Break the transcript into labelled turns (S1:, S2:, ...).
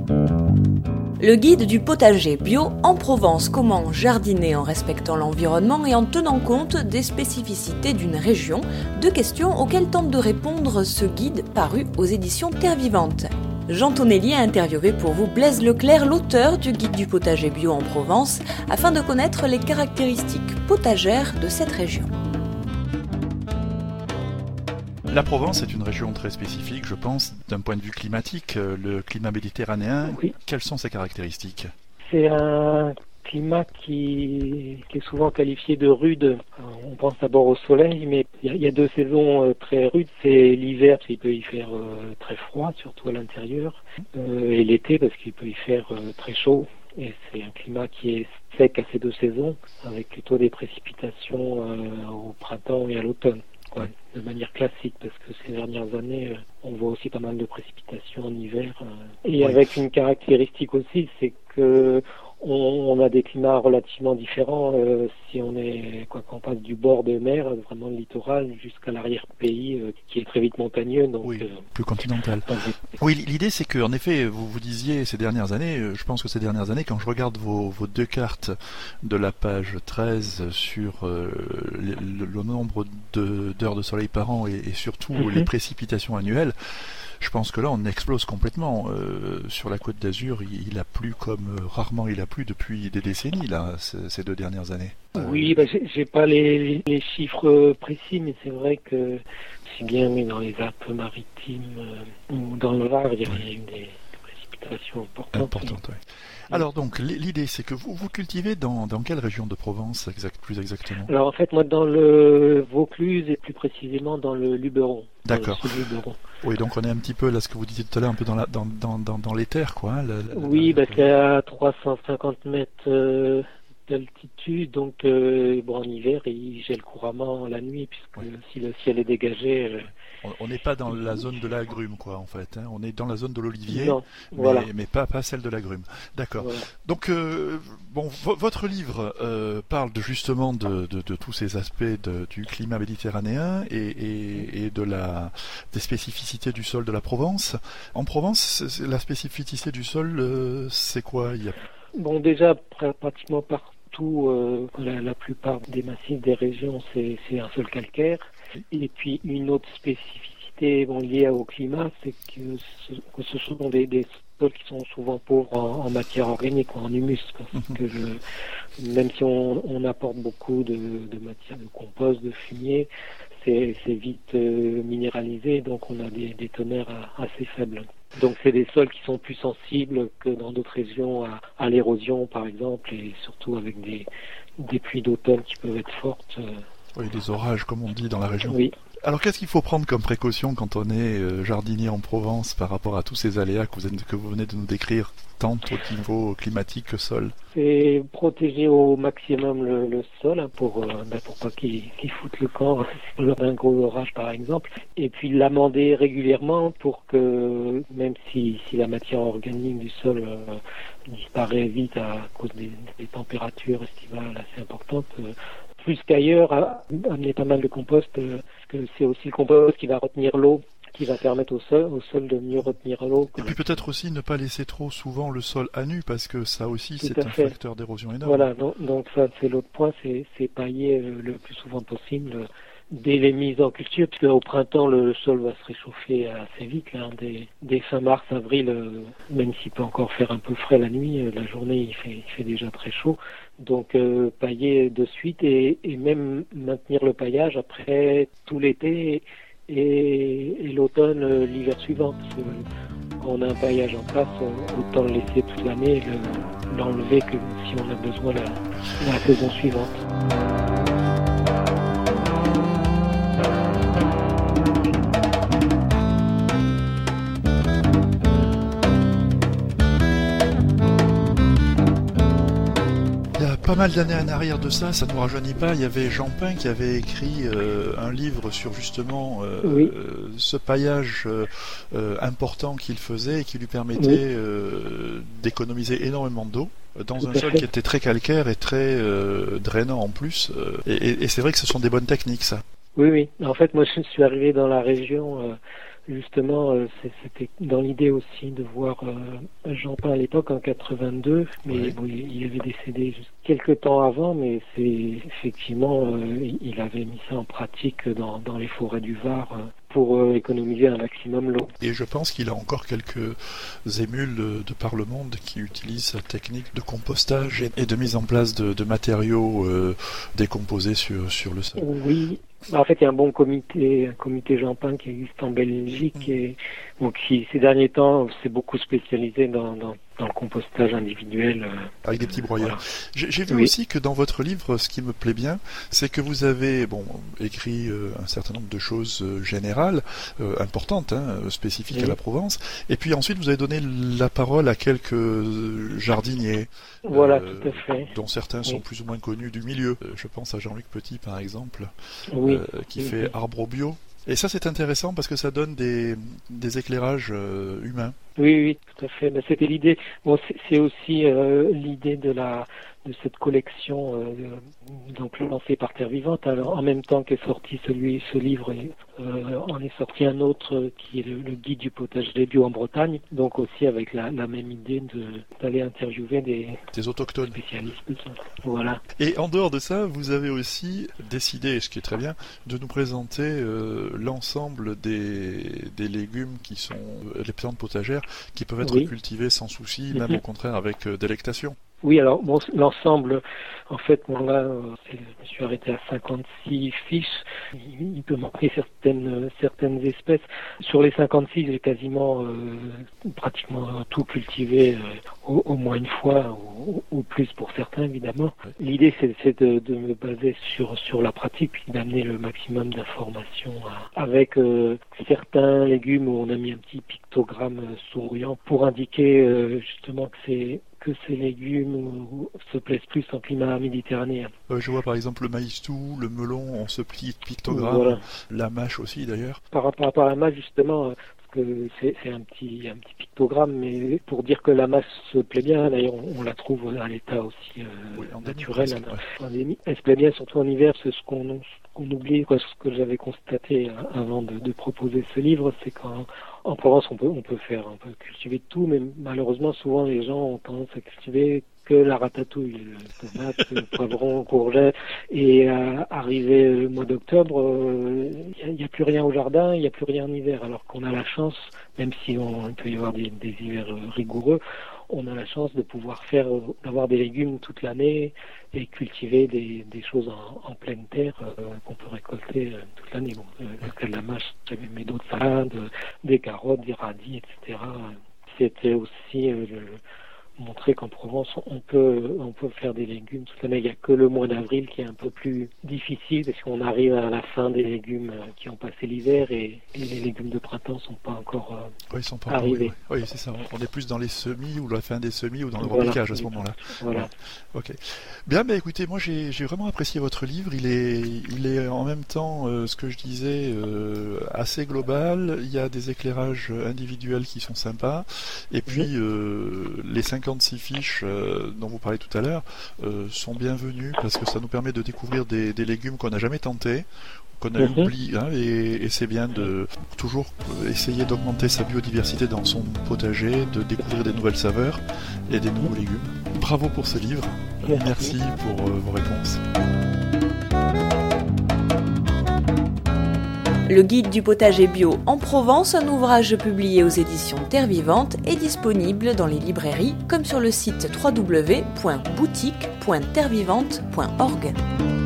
S1: Le guide du potager bio en Provence, comment jardiner en respectant l'environnement et en tenant compte des spécificités d'une région, deux questions auxquelles tente de répondre ce guide paru aux éditions Terre Vivante. Jean Tonnelly a interviewé pour vous Blaise Leclerc, l'auteur du guide du potager bio en Provence, afin de connaître les caractéristiques potagères de cette région.
S2: La Provence est une région très spécifique, je pense, d'un point de vue climatique. Le climat méditerranéen, oui. Quelles sont ses caractérististiques ?
S3: C'est un climat qui est souvent qualifié de rude. On pense d'abord au soleil, mais il y a deux saisons très rudes. C'est l'hiver, parce qu'il peut y faire très froid, surtout à l'intérieur, et l'été, parce qu'il peut y faire très chaud. Et c'est un climat qui est sec à ces deux saisons, avec plutôt des précipitations au printemps et à l'automne. Ouais, de manière classique, parce que ces dernières années, on voit aussi pas mal de précipitations en hiver. Et avec une caractéristique aussi, c'est que on a des climats relativement différents si qu'on passe du bord de mer, vraiment le littoral, jusqu'à l'arrière-pays qui est très vite montagneux. Donc,
S2: plus continental. Oui, l'idée c'est que, en effet, vous disiez ces dernières années, je pense que ces dernières années, quand je regarde vos deux cartes de la page 13 sur le nombre d'heures de soleil par an et surtout les précipitations annuelles, je pense que là, on explose complètement. Sur la Côte d'Azur, il a plu comme rarement il a plu depuis des décennies, là, ces deux dernières années.
S3: Oui, j'ai pas les chiffres précis, mais c'est vrai que si bien dans les Alpes-Maritimes ou dans le Var, il y a eu des précipitations importantes.
S2: Oui. Alors donc, l'idée, c'est que vous cultivez dans quelle région de Provence plus exactement ?
S3: Alors en fait, moi dans le Vaucluse et plus précisément dans le Luberon.
S2: D'accord. Oui, donc on est un petit peu, là, ce que vous disiez tout à l'heure, un peu dans les terres, quoi. Hein,
S3: oui, parce qu'il y a 350 mètres d'altitude, donc en hiver, il gèle couramment la nuit, puisque si le ciel est dégagé...
S2: On n'est pas dans la zone de l'agrume, quoi, en fait. Hein. On est dans la zone de l'olivier, mais pas celle de l'agrume. D'accord. Voilà. Donc, votre livre parle justement de tous ces aspects du climat méditerranéen et des spécificités du sol de la Provence. En Provence, la spécificité du sol, c'est quoi ?
S3: Bon, déjà, pratiquement partout, la plupart des massifs des régions, c'est un sol calcaire. Et puis une autre spécificité liée au climat, c'est que ce sont des sols qui sont souvent pauvres en matière organique, en humus, parce que même si on apporte beaucoup de matière de compost, de fumier, c'est vite minéralisé, donc on a des teneurs assez faibles. Donc c'est des sols qui sont plus sensibles que dans d'autres régions à l'érosion par exemple, et surtout avec des pluies d'automne qui peuvent être fortes.
S2: Oui, des orages, comme on dit dans la région.
S3: Oui.
S2: Alors, qu'est-ce qu'il faut prendre comme précaution quand on est jardinier en Provence par rapport à tous ces aléas que vous venez de nous décrire, tant au niveau climatique que sol ?
S3: C'est protéger au maximum le sol pour pas qu'il foute le camp lors d'un gros orage, par exemple. Et puis l'amender régulièrement pour que, même si la matière organique du sol disparaît vite à cause des températures estivales assez importantes, plus qu'ailleurs, amener pas mal de compost, parce que c'est aussi le compost qui va retenir l'eau, qui va permettre au sol de mieux retenir l'eau.
S2: Et puis peut-être aussi ne pas laisser trop souvent le sol à nu, parce que ça aussi c'est un facteur d'érosion énorme.
S3: Voilà, donc ça c'est l'autre point, c'est pailler le plus souvent possible dès les mises en culture, puisque au printemps le sol va se réchauffer assez vite, dès fin mars, avril, même s'il peut encore faire un peu frais la nuit, la journée il fait déjà très chaud. Donc pailler de suite et même maintenir le paillage après tout l'été et l'automne, l'hiver suivant. Parce que quand on a un paillage en place, autant le laisser toute l'année et l'enlever que si on a besoin la saison suivante.
S2: Pas mal d'années en arrière de ça ne nous rajeunit pas, il y avait Jean Pain qui avait écrit un livre sur justement ce paillage important qu'il faisait et qui lui permettait d'économiser énormément d'eau dans un sol qui était très calcaire et très drainant en plus. Et c'est vrai que ce sont des bonnes techniques, ça.
S3: Oui. En fait, moi, je suis arrivé dans la région Justement, c'était dans l'idée aussi de voir Jean Pin à l'époque en 82, mais
S2: Oui.
S3: bon, il avait décédé juste quelques temps avant, mais c'est effectivement, il avait mis ça en pratique dans les forêts du Var pour économiser un maximum l'eau.
S2: Et je pense qu'il a encore quelques émules de par le monde qui utilisent sa technique de compostage et de mise en place de matériaux décomposés sur le sol.
S3: Oui. En fait, il y a un comité Jean Pin qui existe en Belgique et donc qui, ces derniers temps, s'est beaucoup spécialisé dans le compostage individuel.
S2: Avec des petits broyeurs.
S3: Voilà.
S2: J'ai vu aussi que dans votre livre, ce qui me plaît bien, c'est que vous avez écrit un certain nombre de choses générales, importantes, spécifiques à la Provence, et puis ensuite vous avez donné la parole à quelques jardiniers.
S3: Voilà, tout à fait.
S2: Dont certains sont plus ou moins connus du milieu. Je pense à Jean-Luc Petit, par exemple, qui fait Arbre Bio. Et ça, c'est intéressant parce que ça donne des éclairages humains.
S3: Oui, tout à fait. Ben, c'était l'idée. Bon, c'est aussi l'idée de cette collection donc lancée par Terre Vivante. Alors, en même temps qu'est sorti ce livre, en est sorti un autre qui est le guide du potager bio en Bretagne. Donc aussi avec la même idée d'aller interviewer des
S2: autochtones
S3: spécialistes. Voilà.
S2: Et en dehors de ça, vous avez aussi décidé, ce qui est très bien, de nous présenter l'ensemble des légumes qui sont les plantes potagères qui peuvent être cultivées sans souci, même au contraire avec délectation.
S3: Oui, alors bon, l'ensemble, en fait, bon, là, je me suis arrêté à 56 fiches. Il peut manquer certaines espèces. Sur les 56, j'ai quasiment pratiquement tout cultivé au moins une fois, ou plus pour certains, évidemment. L'idée, c'est de me baser sur la pratique, puis d'amener le maximum d'informations avec certains légumes où on a mis un petit pictogramme souriant pour indiquer justement que ces légumes se plaisent plus en climat méditerranéen.
S2: Je vois par exemple le maïs-tout, le melon, on se plie pictogramme, la mâche aussi d'ailleurs.
S3: Par rapport à la mâche justement, parce que c'est un petit pictogramme, mais pour dire que la mâche se plaît bien, d'ailleurs on la trouve à l'état aussi naturel. Elle se plaît bien surtout en hiver, c'est ce qu'on oublie, ce que j'avais constaté avant de proposer ce livre, c'est qu'en Provence on peut cultiver de tout, mais malheureusement souvent les gens ont tendance à cultiver que la ratatouille, tomate, poivron, courgette, et arrivé le mois d'octobre, il n'y a plus rien au jardin, il n'y a plus rien en hiver, alors qu'on a la chance, même si il peut y avoir des hivers rigoureux, on a la chance de pouvoir d'avoir des légumes toute l'année et cultiver des choses en pleine terre qu'on peut récolter toute l'année. Bon, le cas de la mâche, j'avais mis d'autres salades, des carottes, des radis, etc. C'était aussi montrer qu'en Provence, on peut faire des légumes toute l'année. Il n'y a que le mois d'avril qui est un peu plus difficile parce qu'on arrive à la fin des légumes qui ont passé l'hiver et les légumes de printemps sont pas encore arrivés.
S2: Oui, c'est ça. On est plus dans les semis ou la fin des semis ou dans le repiquage à ce moment-là.
S3: Voilà.
S2: Ok. Bien, écoutez, moi j'ai vraiment apprécié votre livre. Il est en même temps, ce que je disais, assez global. Il y a des éclairages individuels qui sont sympas. Et puis les 56 fiches dont vous parlez tout à l'heure sont bienvenues parce que ça nous permet de découvrir des légumes qu'on n'a jamais tentés, qu'on a oublié, et c'est bien de toujours essayer d'augmenter sa biodiversité dans son potager, de découvrir des nouvelles saveurs et des nouveaux légumes. Bravo pour ce livre. Merci pour vos réponses.
S1: Le guide du potager bio en Provence, un ouvrage publié aux éditions Terre Vivante, est disponible dans les librairies comme sur le site www.boutique.terrevivante.org.